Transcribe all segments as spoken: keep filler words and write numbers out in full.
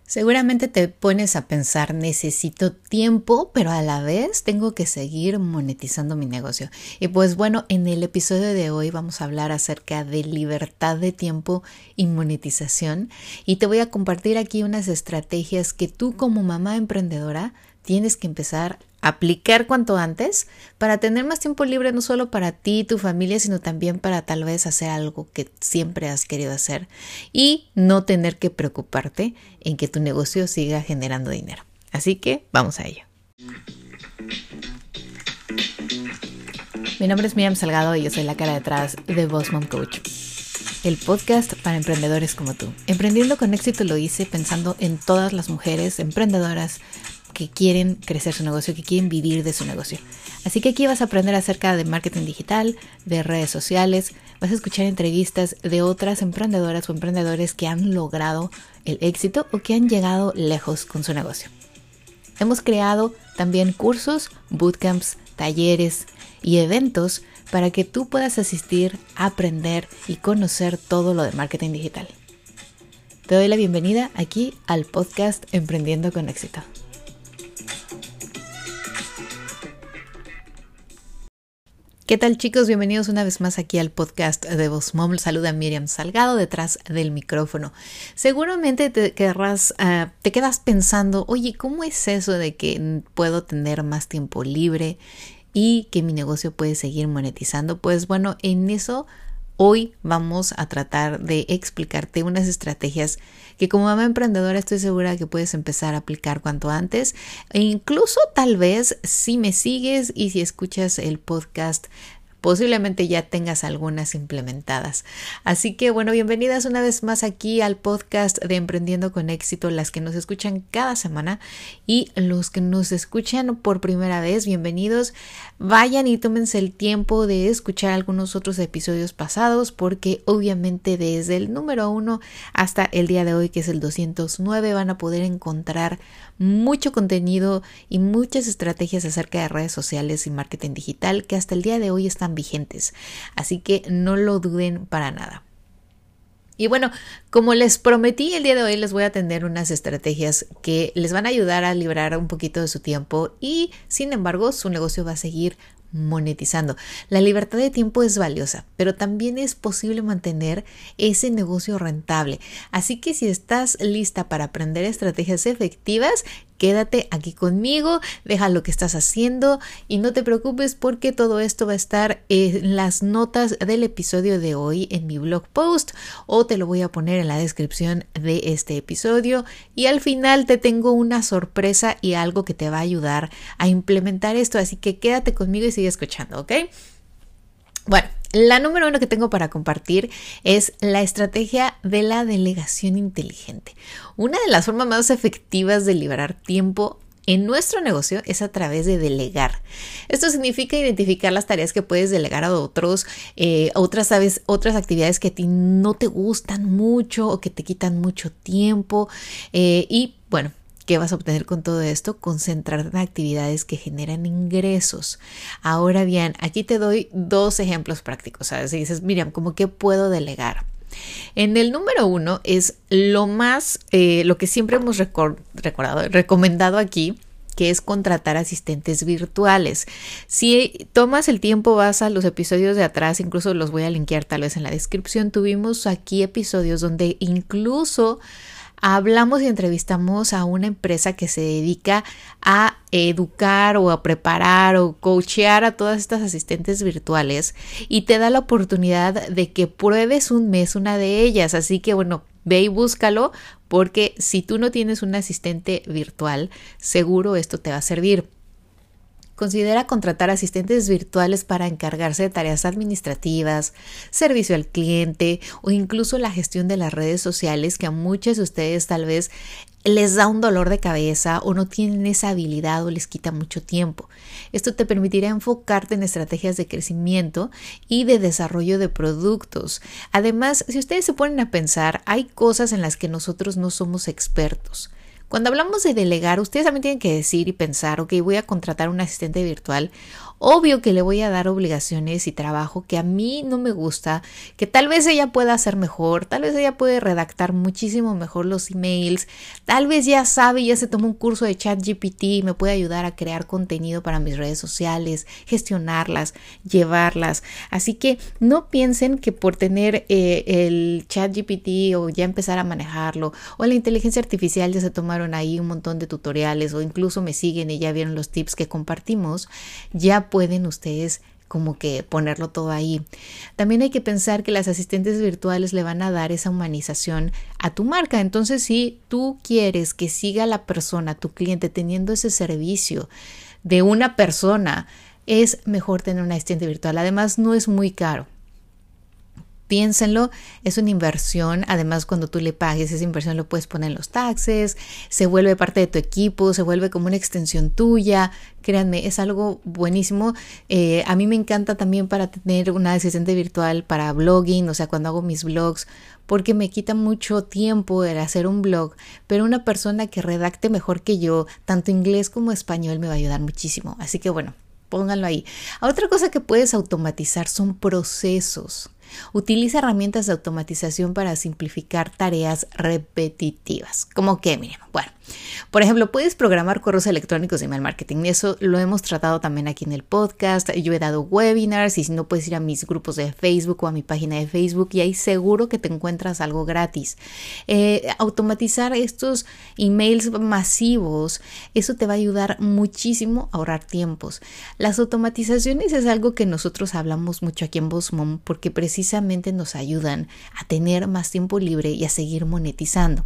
Seguramente te pones a pensar, necesito tiempo, pero a la vez tengo que seguir monetizando mi negocio. Y pues bueno, en el episodio de hoy vamos a hablar acerca de libertad de tiempo y monetización. Y te voy a compartir aquí unas estrategias que tú como mamá emprendedora tienes que empezar a aplicar cuanto antes para tener más tiempo libre, no solo para ti y tu familia, sino también para tal vez hacer algo que siempre has querido hacer y no tener que preocuparte en que tu negocio siga generando dinero. Así que vamos a ello. Mi nombre es Miriam Salgado y yo soy la cara detrás de Boss Mom Coach, el podcast para emprendedores como tú. Emprendiendo con éxito lo hice pensando en todas las mujeres emprendedoras que quieren crecer su negocio, que quieren vivir de su negocio. Así que aquí vas a aprender acerca de marketing digital, de redes sociales, vas a escuchar entrevistas de otras emprendedoras o emprendedores que han logrado el éxito o que han llegado lejos con su negocio. Hemos creado también cursos, bootcamps, talleres y eventos para que tú puedas asistir, aprender y conocer todo lo de marketing digital. Te doy la bienvenida aquí al podcast Emprendiendo con Éxito. ¿Qué tal, chicos? Bienvenidos una vez más aquí al podcast de Boss Mom. Saluda Miriam Salgado detrás del micrófono. Seguramente te querrás, uh, te quedas pensando, oye, ¿cómo es eso de que puedo tener más tiempo libre y que mi negocio puede seguir monetizando? Pues bueno, en eso hoy vamos a tratar de explicarte unas estrategias que como mamá emprendedora estoy segura que puedes empezar a aplicar cuanto antes. E incluso tal vez si me sigues y si escuchas el podcast, posiblemente ya tengas algunas implementadas. Así que bueno, bienvenidas una vez más aquí al podcast de Emprendiendo con Éxito, las que nos escuchan cada semana y los que nos escuchan por primera vez, bienvenidos. Vayan y tómense el tiempo de escuchar algunos otros episodios pasados porque obviamente desde el número uno hasta el día de hoy, que es el doscientos nueve, van a poder encontrar mucho contenido y muchas estrategias acerca de redes sociales y marketing digital que hasta el día de hoy están vigentes, así que no lo duden para nada. Y bueno, como les prometí, el día de hoy les voy a tener unas estrategias que les van a ayudar a liberar un poquito de su tiempo y sin embargo su negocio va a seguir monetizando. La libertad de tiempo es valiosa, pero también es posible mantener ese negocio rentable. Así que si estás lista para aprender estrategias efectivas, quédate aquí conmigo, deja lo que estás haciendo y no te preocupes porque todo esto va a estar en las notas del episodio de hoy en mi blog post o te lo voy a poner en la descripción de este episodio y al final te tengo una sorpresa y algo que te va a ayudar a implementar esto, así que quédate conmigo y sigue escuchando, ¿ok? Bueno, la número uno que tengo para compartir es la estrategia de la delegación inteligente. Una de las formas más efectivas de liberar tiempo en nuestro negocio es a través de delegar. Esto significa identificar las tareas que puedes delegar a otros, eh, otras, ¿sabes? Otras actividades que a ti no te gustan mucho o que te quitan mucho tiempo eh, y bueno, ¿qué vas a obtener con todo esto? Concentrarte en actividades que generan ingresos. Ahora bien, aquí te doy dos ejemplos prácticos. ¿Sabes? Si dices, Miriam, ¿cómo que puedo delegar? En el número uno es lo más, eh, lo que siempre hemos record- recordado, recomendado aquí, que es contratar asistentes virtuales. Si tomas el tiempo, vas a los episodios de atrás, incluso los voy a linkear tal vez en la descripción. Tuvimos aquí episodios donde incluso hablamos y entrevistamos a una empresa que se dedica a educar o a preparar o coachear a todas estas asistentes virtuales y te da la oportunidad de que pruebes un mes una de ellas. Así que bueno, ve y búscalo porque si tú no tienes un asistente virtual, seguro esto te va a servir. Considera contratar asistentes virtuales para encargarse de tareas administrativas, servicio al cliente o incluso la gestión de las redes sociales que a muchos de ustedes tal vez les da un dolor de cabeza o no tienen esa habilidad o les quita mucho tiempo. Esto te permitirá enfocarte en estrategias de crecimiento y de desarrollo de productos. Además, si ustedes se ponen a pensar, hay cosas en las que nosotros no somos expertos. Cuando hablamos de delegar, ustedes también tienen que decir y pensar, ok, voy a contratar un asistente virtual Obvio que le voy a dar obligaciones y trabajo que a mí no me gusta, que tal vez ella pueda hacer mejor, tal vez ella puede redactar muchísimo mejor los emails, tal vez ya sabe, ya se tomó un curso de ChatGPT y me puede ayudar a crear contenido para mis redes sociales, gestionarlas, llevarlas. Así que no piensen que por tener eh, el ChatGPT o ya empezar a manejarlo o la inteligencia artificial ya se tomaron ahí un montón de tutoriales o incluso me siguen y ya vieron los tips que compartimos, ya pueden ustedes como que ponerlo todo ahí. También hay que pensar que las asistentes virtuales le van a dar esa humanización a tu marca. Entonces, si tú quieres que siga la persona, tu cliente, teniendo ese servicio de una persona, es mejor tener una asistente virtual. Además, no es muy caro. Piénsenlo, es una inversión. Además, cuando tú le pagues esa inversión lo puedes poner en los taxes, se vuelve parte de tu equipo, se vuelve como una extensión tuya. Créanme, es algo buenísimo. Eh, a mí me encanta también para tener una asistente virtual para blogging, o sea, cuando hago mis blogs, porque me quita mucho tiempo el hacer un blog, pero una persona que redacte mejor que yo, tanto inglés como español, me va a ayudar muchísimo. Así que bueno, pónganlo ahí. Otra cosa que puedes automatizar son procesos. Utiliza herramientas de automatización para simplificar tareas repetitivas. ¿Cómo qué? Miren, bueno, por ejemplo, puedes programar correos electrónicos de email marketing. Y eso lo hemos tratado también aquí en el podcast. Yo he dado webinars y si no, puedes ir a mis grupos de Facebook o a mi página de Facebook y ahí seguro que te encuentras algo gratis. Eh, automatizar estos emails masivos, eso te va a ayudar muchísimo a ahorrar tiempos. Las automatizaciones es algo que nosotros hablamos mucho aquí en Boss Mom porque precisamente precisamente nos ayudan a tener más tiempo libre y a seguir monetizando.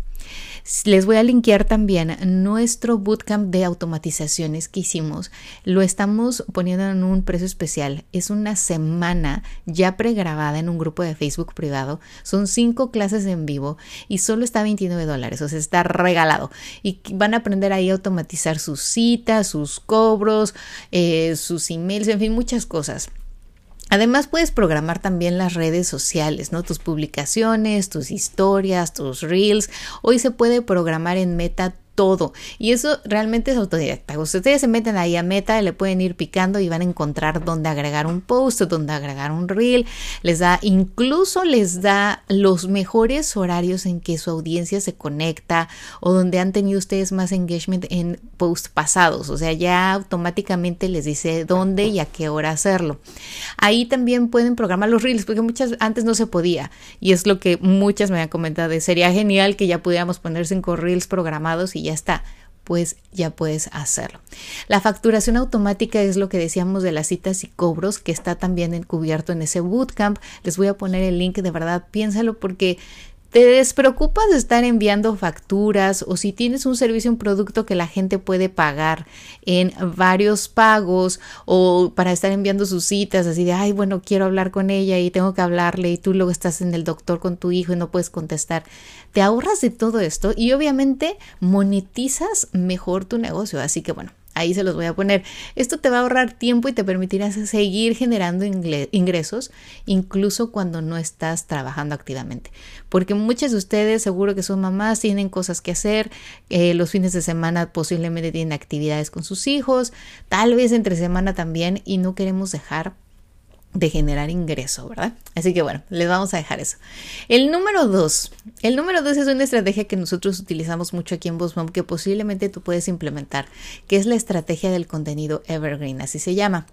Les voy a linkear también nuestro bootcamp de automatizaciones que hicimos. Lo estamos poniendo en un precio especial. Es una semana ya pregrabada en un grupo de Facebook privado. Son cinco clases en vivo y solo está a veintinueve dólares. O sea, está regalado. Y van a aprender ahí a automatizar sus citas, sus cobros, eh, sus emails, en fin, muchas cosas. Además, puedes programar también las redes sociales, ¿no? Tus publicaciones, tus historias, tus reels. Hoy se puede programar en Meta todo. Y eso realmente es autodidacta. Ustedes se meten ahí a Meta, le pueden ir picando y van a encontrar dónde agregar un post, dónde agregar un reel. Les da, incluso les da los mejores horarios en que su audiencia se conecta o donde han tenido ustedes más engagement en posts pasados. O sea, ya automáticamente les dice dónde y a qué hora hacerlo. Ahí también pueden programar los reels, porque muchas antes no se podía. Y es lo que muchas me han comentado. Sería genial que ya pudiéramos poner cinco reels programados y ya está, pues ya puedes hacerlo. La facturación automática es lo que decíamos de las citas y cobros, que está también encubierto en ese bootcamp. Les voy a poner el link, de verdad, piénsalo porque te despreocupas de estar enviando facturas o si tienes un servicio, un producto que la gente puede pagar en varios pagos o para estar enviando sus citas así de, ay, bueno, quiero hablar con ella y tengo que hablarle y tú luego estás en el doctor con tu hijo y no puedes contestar. Te ahorras de todo esto y obviamente monetizas mejor tu negocio. Así que bueno, ahí se los voy a poner. Esto te va a ahorrar tiempo y te permitirá seguir generando ingresos incluso cuando no estás trabajando activamente. Porque muchas de ustedes seguro que son mamás, tienen cosas que hacer, eh, los fines de semana posiblemente tienen actividades con sus hijos, tal vez entre semana también y no queremos dejar de generar ingreso, ¿verdad? Así que bueno, les vamos a dejar eso. El número dos. El número dos es una estrategia que nosotros utilizamos mucho aquí en Boss Mom que posiblemente tú puedes implementar, que es la estrategia del contenido evergreen, así se llama.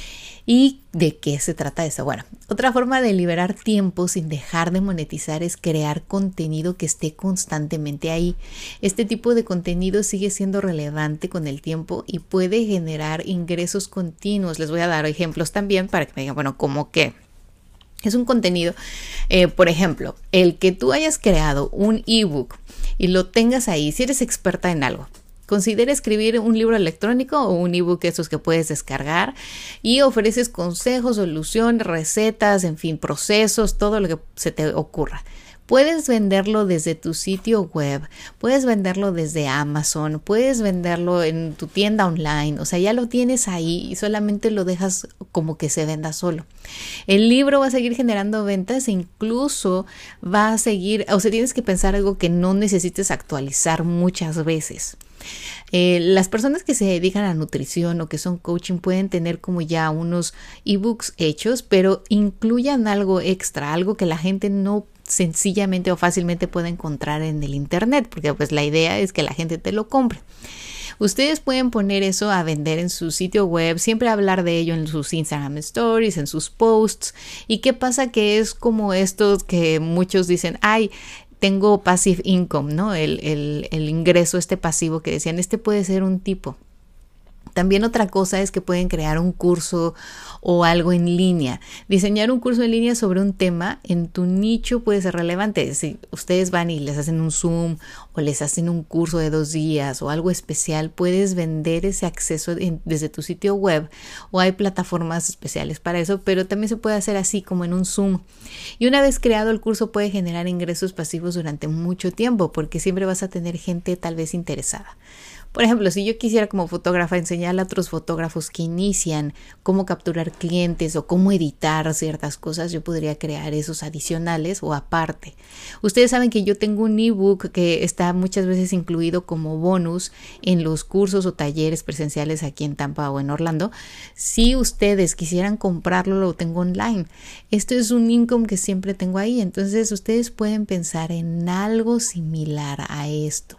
¿Y de qué se trata eso? Bueno, otra forma de liberar tiempo sin dejar de monetizar es crear contenido que esté constantemente ahí. Este tipo de contenido sigue siendo relevante con el tiempo y puede generar ingresos continuos. Les voy a dar ejemplos también para que me digan, bueno, ¿cómo qué? Es un contenido, eh, por ejemplo, el que tú hayas creado un ebook y lo tengas ahí, si eres experta en algo. Considera escribir un libro electrónico o un ebook, esos que puedes descargar y ofreces consejos, soluciones, recetas, en fin, procesos, todo lo que se te ocurra. Puedes venderlo desde tu sitio web, puedes venderlo desde Amazon, puedes venderlo en tu tienda online, o sea, ya lo tienes ahí y solamente lo dejas como que se venda solo. El libro va a seguir generando ventas e incluso va a seguir, o sea, tienes que pensar algo que no necesites actualizar muchas veces. Eh, las personas que se dedican a nutrición o que son coaching pueden tener como ya unos ebooks hechos, pero incluyan algo extra, algo que la gente no sencillamente o fácilmente puede encontrar en el internet, porque pues la idea es que la gente te lo compre. Ustedes pueden poner eso a vender en su sitio web, siempre hablar de ello en sus Instagram Stories, en sus posts. ¿Y qué pasa? Que es como esto que muchos dicen, ay, tengo passive income, ¿no? El, el, el ingreso este pasivo que decían, este puede ser un tipo. También otra cosa es que pueden crear un curso o algo en línea. Diseñar un curso en línea sobre un tema en tu nicho puede ser relevante. Si ustedes van y les hacen un Zoom o les hacen un curso de dos días o algo especial, puedes vender ese acceso en, desde tu sitio web, o hay plataformas especiales para eso, pero también se puede hacer así como en un Zoom. Y una vez creado el curso puede generar ingresos pasivos durante mucho tiempo, porque siempre vas a tener gente tal vez interesada. Por ejemplo, si yo quisiera como fotógrafa enseñarle a otros fotógrafos que inician cómo capturar clientes o cómo editar ciertas cosas, yo podría crear esos adicionales o aparte. Ustedes saben que yo tengo un ebook que está muchas veces incluido como bonus en los cursos o talleres presenciales aquí en Tampa o en Orlando. Si ustedes quisieran comprarlo, lo tengo online. Esto es un income que siempre tengo ahí, entonces ustedes pueden pensar en algo similar a esto.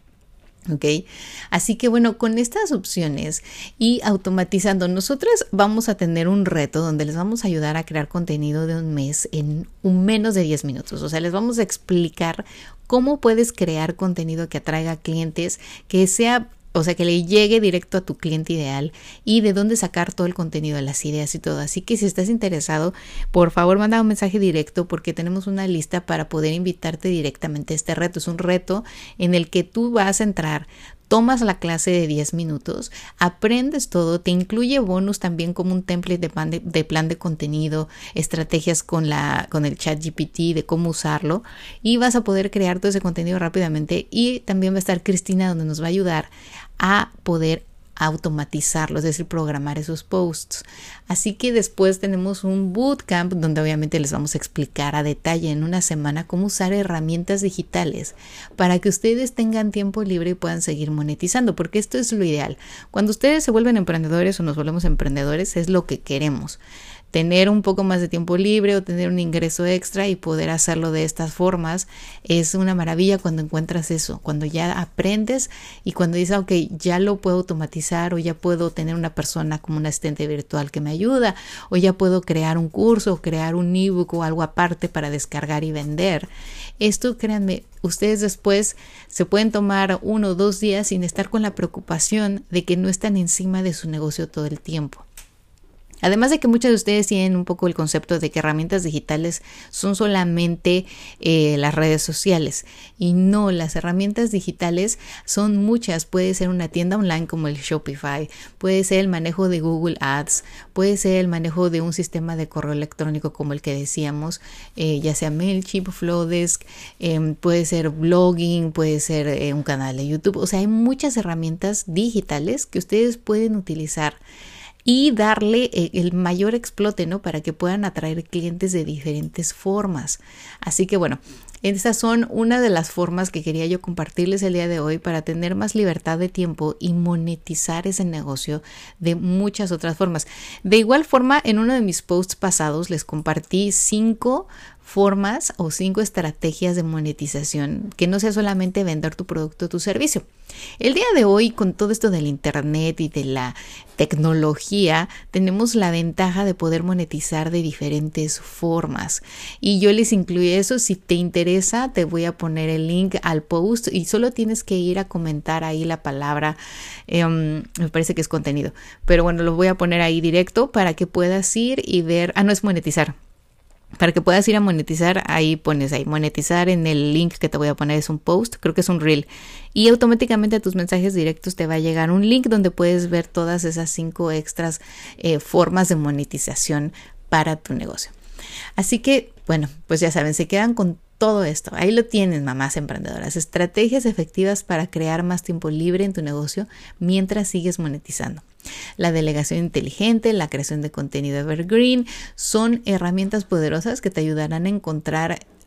¿Ok? Así que bueno, con estas opciones y automatizando, nosotros vamos a tener un reto donde les vamos a ayudar a crear contenido de un mes en un menos de diez minutos. O sea, les vamos a explicar cómo puedes crear contenido que atraiga clientes, que sea... O sea, que le llegue directo a tu cliente ideal y de dónde sacar todo el contenido, las ideas y todo. Así que si estás interesado, por favor, manda un mensaje directo porque tenemos una lista para poder invitarte directamente a este reto. Es un reto en el que tú vas a entrar, tomas la clase de diez minutos, aprendes todo, te incluye bonus también como un template de plan de, de plan de contenido, estrategias con, la, con el ChatGPT de cómo usarlo, y vas a poder crear todo ese contenido rápidamente. Y también va a estar Cristina, donde nos va a ayudar a poder automatizarlo, es decir, programar esos posts. Así que después tenemos un bootcamp donde obviamente les vamos a explicar a detalle en una semana cómo usar herramientas digitales para que ustedes tengan tiempo libre y puedan seguir monetizando, porque esto es lo ideal. Cuando ustedes se vuelven emprendedores o nos volvemos emprendedores, es lo que queremos. Tener un poco más de tiempo libre o tener un ingreso extra y poder hacerlo de estas formas es una maravilla cuando encuentras eso, cuando ya aprendes y cuando dices, ok, ya lo puedo automatizar, o ya puedo tener una persona como un asistente virtual que me ayuda, o ya puedo crear un curso o crear un ebook o algo aparte para descargar y vender. Esto, créanme, ustedes después se pueden tomar uno o dos días sin estar con la preocupación de que no están encima de su negocio todo el tiempo. Además de que muchos de ustedes tienen un poco el concepto de que herramientas digitales son solamente eh, las redes sociales, y no, las herramientas digitales son muchas. Puede ser una tienda online como el Shopify, puede ser el manejo de Google Ads, puede ser el manejo de un sistema de correo electrónico como el que decíamos, eh, ya sea MailChimp, Flowdesk, eh, puede ser blogging, puede ser eh, un canal de YouTube. O sea, hay muchas herramientas digitales que ustedes pueden utilizar y darle el mayor explote, ¿no? Para que puedan atraer clientes de diferentes formas. Así que bueno, estas son una de las formas que quería yo compartirles el día de hoy para tener más libertad de tiempo y monetizar ese negocio de muchas otras formas. De igual forma, en uno de mis posts pasados les compartí cinco formas o cinco estrategias de monetización que no sea solamente vender tu producto o tu servicio. El día de hoy, con todo esto del internet y de la tecnología, tenemos la ventaja de poder monetizar de diferentes formas, y yo les incluí eso. Si te interesa, te voy a poner el link al post y solo tienes que ir a comentar ahí la palabra, eh, me parece que es contenido, pero bueno, lo voy a poner ahí directo para que puedas ir y ver. Ah, no, es monetizar. Para que puedas ir a monetizar, ahí pones ahí monetizar, en el link que te voy a poner es un post, creo que es un reel, y automáticamente a tus mensajes directos te va a llegar un link donde puedes ver todas esas cinco extras eh, formas de monetización para tu negocio. Así que bueno, pues ya saben, se quedan con todo esto. Ahí lo tienen, mamás emprendedoras. Estrategias efectivas para crear más tiempo libre en tu negocio mientras sigues monetizando. La delegación inteligente, la creación de contenido evergreen son herramientas poderosas que te ayudarán a encontrar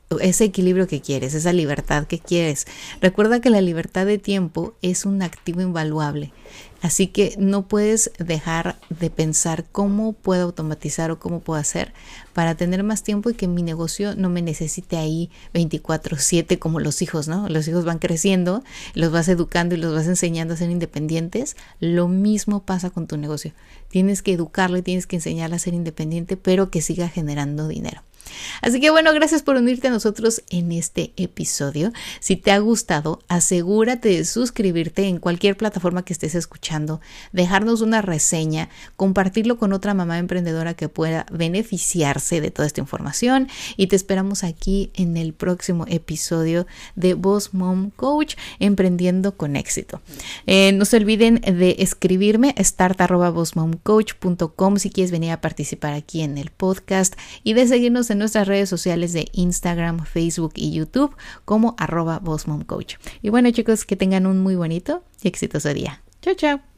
ese equilibrio que quieres, esa libertad que quieres. Recuerda que la libertad de tiempo es un activo invaluable. Así que no puedes dejar de pensar cómo puedo automatizar o cómo puedo hacer para tener más tiempo y que mi negocio no me necesite ahí veinticuatro siete como los hijos, ¿no? Los hijos van creciendo, los vas educando y los vas enseñando a ser independientes. Lo mismo pasa con tu negocio. Tienes que educarlo y tienes que enseñarlo a ser independiente, pero que siga generando dinero. Así que bueno, gracias por unirte a nosotros en este episodio. Si te ha gustado, asegúrate de suscribirte en cualquier plataforma que estés escuchando, dejarnos una reseña, compartirlo con otra mamá emprendedora que pueda beneficiarse de toda esta información, y te esperamos aquí en el próximo episodio de Boss Mom Coach, Emprendiendo con Éxito. Eh, no se olviden de escribirme start arroba boss mom coach punto com si quieres venir a participar aquí en el podcast, y de seguirnos en nuestras redes sociales de Instagram, Facebook y YouTube como arroba boss mom coach. Y bueno, chicos, que tengan un muy bonito y exitoso día. Chao, chao.